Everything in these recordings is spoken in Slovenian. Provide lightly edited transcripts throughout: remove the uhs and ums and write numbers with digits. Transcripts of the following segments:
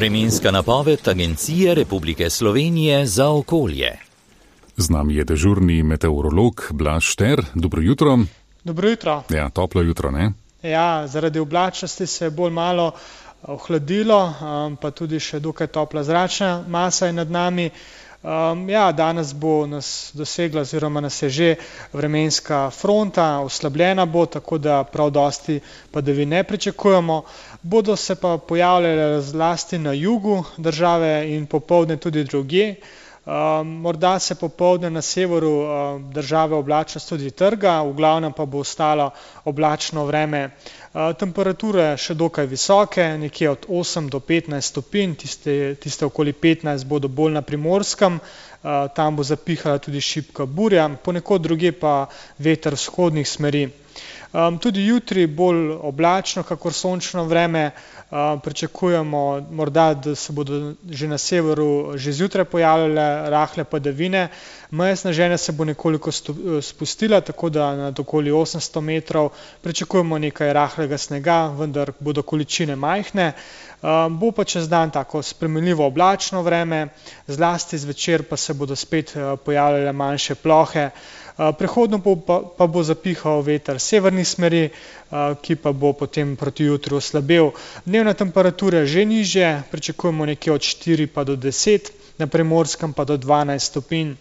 Vremenska napoved Agencije Republike Slovenije za okolje. Z nami je dežurni meteorolog Blaž Šter. Dobro jutro. Dobro jutro. Ja, toplo jutro, ne? Ja, zaradi oblačnosti se je bolj malo ohladilo, pa tudi še dokaj topla zračna masa je nad nami. Danes bo nas dosegla oziroma nas je že vremenska fronta, oslabljena bo, tako da prav dosti padavin ne pričakujemo. Bodo se pa pojavljale zlasti na jugu države in popoldne tudi drugje. Morda se popoldne na severu države oblačnost tudi trga, v glavnem pa bo ostalo oblačno vreme. Temperature še dokaj visoke, nekje od 8 do 15 stopinj, tiste okoli 15 bodo bolj na Primorskem, tam bo zapihala tudi šibka burja, ponekod drugje pa veter vzhodnih smeri. Tudi jutri bolj oblačno, kakor sončno vreme, pričakujemo morda, da se bodo že na severu že zjutraj pojavljale rahle padavine. Meja sneženja se bo nekoliko spustila, tako da nad okoli 800 metrov pričakujemo nekaj rahlega snega, vendar bodo količine majhne. Bo pa čez dan tako spremenljivo oblačno vreme, zlasti zvečer pa se bodo spet pojavljale manjše plohe. Prehodno pa bo zapihal veter severnih smeri, ki pa bo potem proti jutru oslabel. Dnevne temperature že nižje, pričakujemo nekje od 4 pa do 10, na Primorskem pa do 12 stopinj.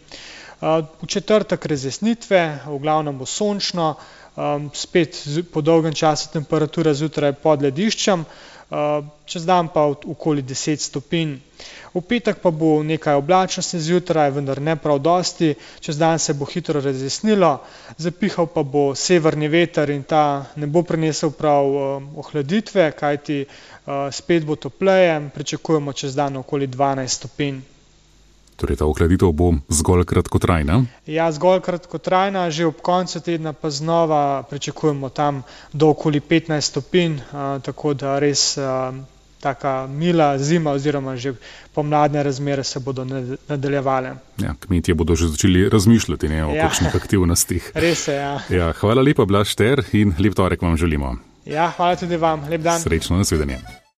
V četrtek razjasnitve, v glavnem bo sončno, spet po dolgem času temperatura zjutraj pod lediščem, čez dan pa okoli 10 stopinj. V petek pa bo nekaj oblačnosti zjutraj, vendar ne prav dosti, čez dan se bo hitro razjasnilo, zapihal pa bo severni veter in ta ne bo prinesel prav ohladitve, kajti spet bo topleje, pričakujemo čez dan okoli 12 stopinj. Torej ta ohladitev bo zgolj kratkotrajna? Ja, zgolj kratkotrajna, že ob koncu tedna pa znova pričakujemo tam do okoli 15 stopinj, tako da res taka mila zima oziroma že pomladne razmere se bodo nadaljevale. Ja, kmetje bodo že začeli razmišljati o kakšnih aktivnostih. Res je, ja. Ja, hvala lepa, Blaž Šter, in lep torek vam želimo. Ja, hvala tudi vam, lep dan. Srečno, nasvidenje.